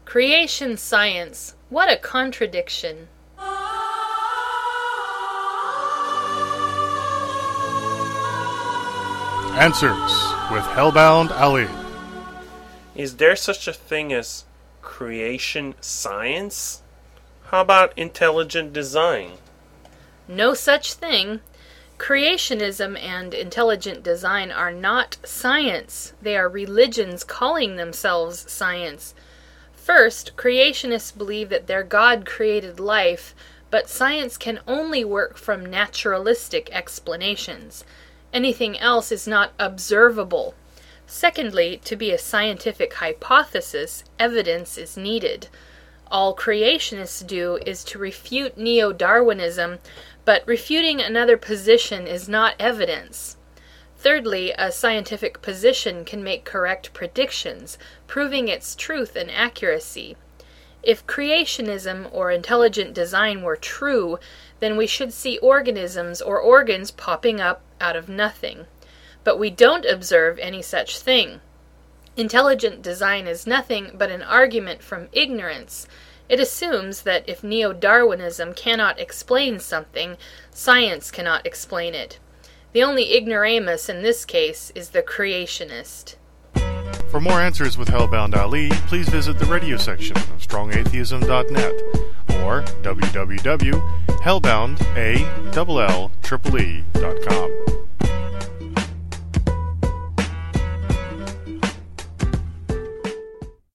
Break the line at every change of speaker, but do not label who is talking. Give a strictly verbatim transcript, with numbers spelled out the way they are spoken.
Creation science. What a contradiction.
Answers with Hellbound Ali.
Is there such a thing as creation science? How about intelligent design?
No such thing. Creationism and intelligent design are not science. They are religions calling themselves science. First, creationists believe that their God created life, but science can only work from naturalistic explanations. Anything else is not observable. Secondly, to be a scientific hypothesis, evidence is needed. All creationists do is to refute neo-Darwinism, but refuting another position is not evidence. Thirdly, a scientific position can make correct predictions, proving its truth and accuracy. If creationism or intelligent design were true, then we should see organisms or organs popping up out of nothing. But we don't observe any such thing. Intelligent design is nothing but an argument from ignorance. It assumes that if neo-Darwinism cannot explain something, science cannot explain it. The only ignoramus in this case is the creationist.
For more answers with Hellbound Ali, please visit the radio section of strong atheism dot net or w w w dot hellbound a l l e e dot com.